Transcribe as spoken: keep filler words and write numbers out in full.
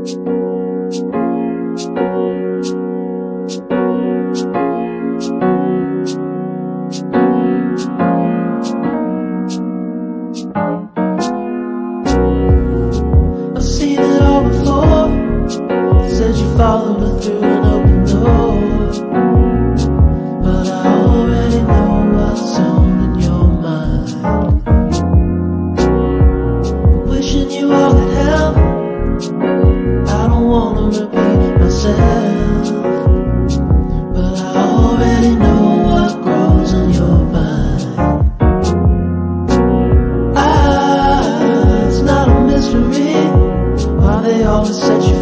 I've seen it all before. Said you followed her through an open door, but I already know what's on in your mind. Wishing you all good health. I don't wanna repeat myself, but I already know what grows on your vine. Ah, it's not a mystery why they always set you